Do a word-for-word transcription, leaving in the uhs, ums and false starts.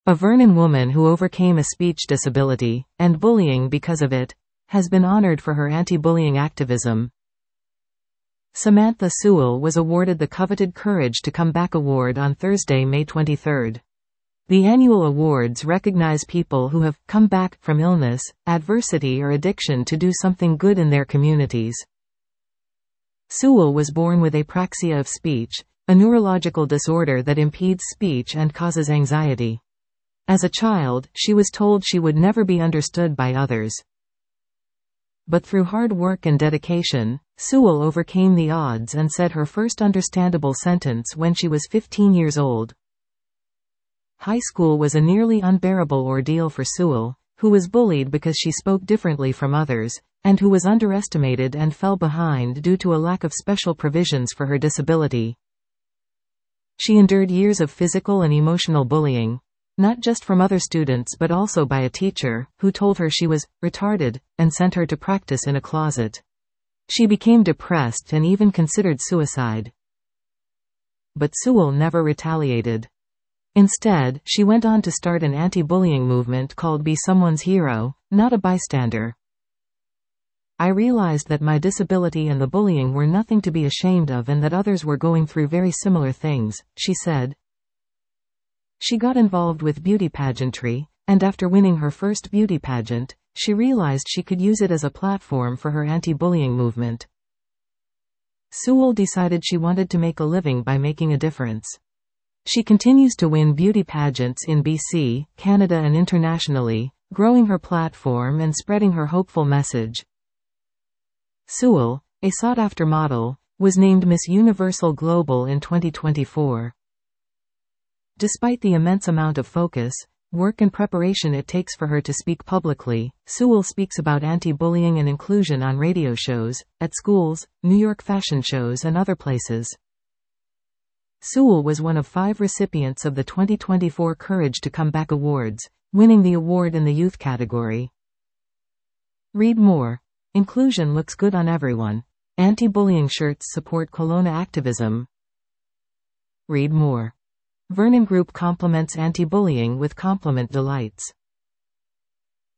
A Vernon woman who overcame a speech disability, and bullying because of it, has been honored for her anti-bullying activism. Samantha Sewell was awarded the coveted Courage to Come Back Award on Thursday, May twenty-third. The annual awards recognize people who have come back from illness, adversity or addiction to do something good in their communities. Sewell was born with apraxia of speech, a neurological disorder that impedes speech and causes anxiety. As a child, she was told she would never be understood by others. But through hard work and dedication, Sewell overcame the odds and said her first understandable sentence when she was fifteen years old. High school was a nearly unbearable ordeal for Sewell, who was bullied because she spoke differently from others, and who was underestimated and fell behind due to a lack of special provisions for her disability. She endured years of physical and emotional bullying, not just from other students but also by a teacher, who told her she was retarded, and sent her to practice in a closet. She became depressed and even considered suicide. But Sewell never retaliated. Instead, she went on to start an anti-bullying movement called Be Someone's Hero, Not a Bystander. I realized that my disability and the bullying were nothing to be ashamed of and that others were going through very similar things, she said. She got involved with beauty pageantry, and after winning her first beauty pageant, she realized she could use it as a platform for her anti-bullying movement. Sewell decided she wanted to make a living by making a difference. She continues to win beauty pageants in B C, Canada and internationally, growing her platform and spreading her hopeful message. Sewell, a sought-after model, was named Miss Universal Global in twenty twenty-four. Despite the immense amount of focus, work and preparation it takes for her to speak publicly, Sewell speaks about anti-bullying and inclusion on radio shows, at schools, New York fashion shows and other places. Sewell was one of five recipients of the twenty twenty-four Courage to Come Back Awards, winning the award in the youth category. Read more. Inclusion looks good on everyone. Anti-bullying shirts support Kelowna activism. Read more. Vernon Group complements anti-bullying with Compliment Delights.